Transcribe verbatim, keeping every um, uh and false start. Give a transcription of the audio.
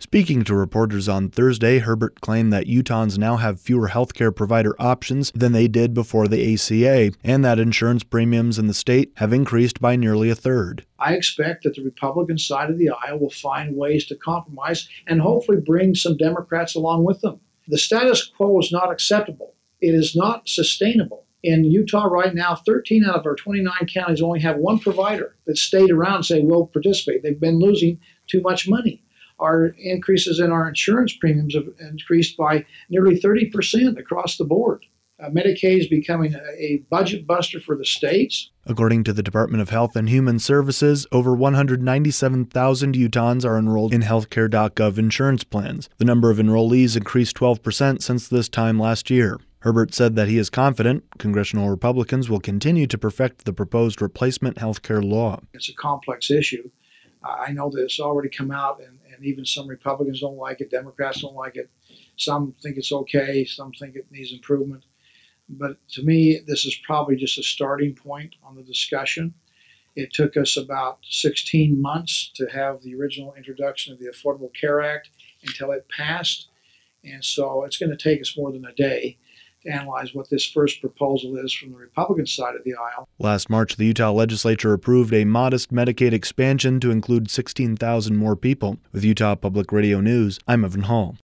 Speaking to reporters on Thursday, Herbert claimed that Utahns now have fewer healthcare provider options than they did before the A C A, and that insurance premiums in the state have increased by nearly a third. I expect that the Republican side of the aisle will find ways to compromise and hopefully bring some Democrats along with them. The status quo is not acceptable. It is not sustainable. In Utah right now, thirteen out of our twenty-nine counties only have one provider that stayed around and say, we'll participate. They've been losing too much money. Our increases in our insurance premiums have increased by nearly thirty percent across the board. Uh, Medicaid is becoming a, a budget buster for the states. According to the Department of Health and Human Services, over one hundred ninety-seven thousand Utahns are enrolled in healthcare dot gov insurance plans. The number of enrollees increased twelve percent since this time last year. Herbert said that he is confident congressional Republicans will continue to perfect the proposed replacement healthcare law. It's a complex issue. I know that it's already come out, and, and even some Republicans don't like it. Democrats don't like it. Some think it's okay. Some think it needs improvement. But to me, this is probably just a starting point on the discussion. It took us about sixteen months to have the original introduction of the Affordable Care Act until it passed. And so it's going to take us more than a day to analyze what this first proposal is from the Republican side of the aisle. Last March, the Utah legislature approved a modest Medicaid expansion to include sixteen thousand more people. With Utah Public Radio News, I'm Evan Hall.